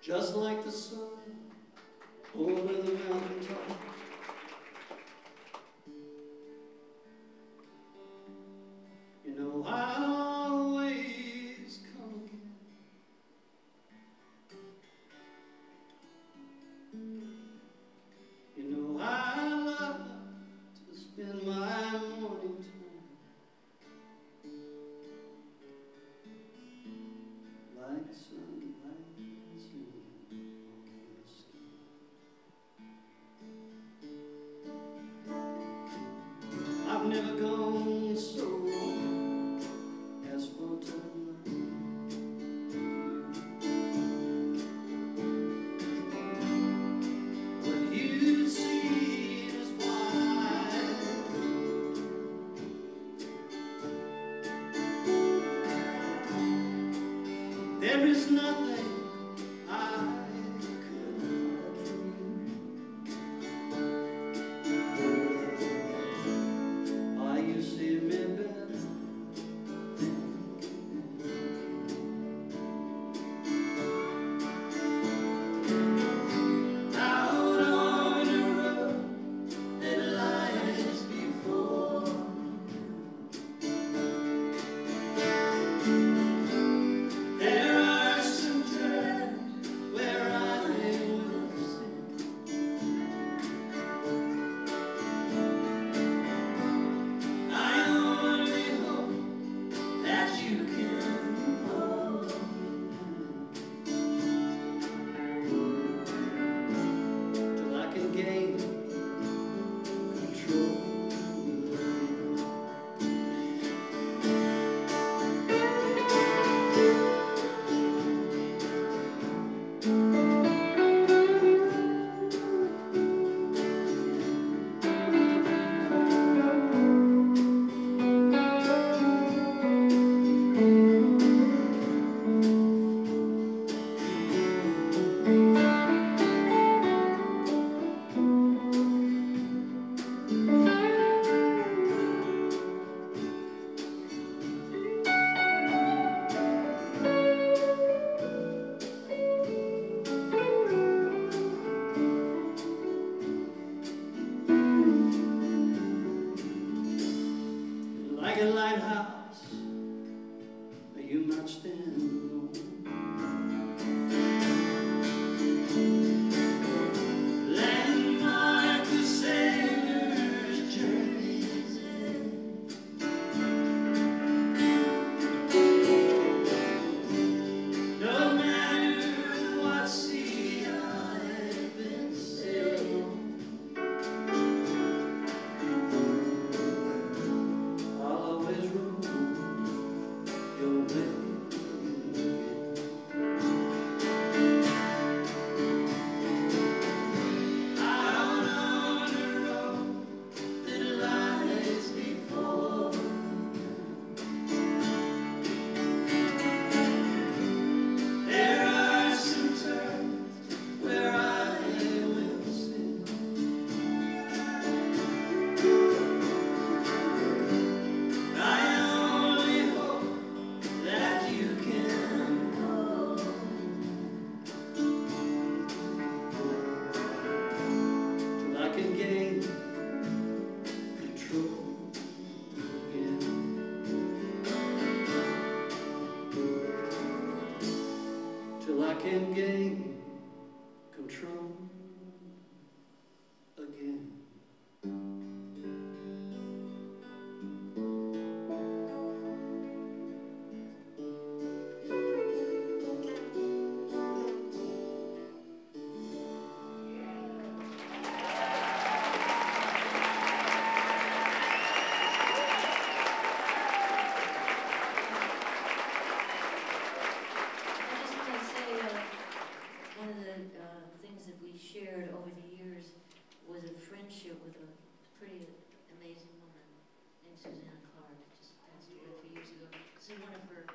just like the sun over the mountaintop. You know I'll always come again. You know I love to spend my morning time like sunlight on your skin. I've never gone so wrong as for tonight. What you see is wide. There is nothing I could hide from you. Are you see me better than out on the road that lies before you. There are some times where I will sin. I only hope that you can hold me till I can gain control. Like a lighthouse, you might stand alone. Landmark the sailor's journey's end. No matter what sea I've been sailing, I'll always row your way again. Out on the road that lies before you. There are some turns where I will sin. I only hope that you can hold till I can gain control again. Till I can gain control again. One of the things that we shared over the years was a friendship with a pretty amazing woman named Susanna Clark, just passed away a few years ago. This is one of her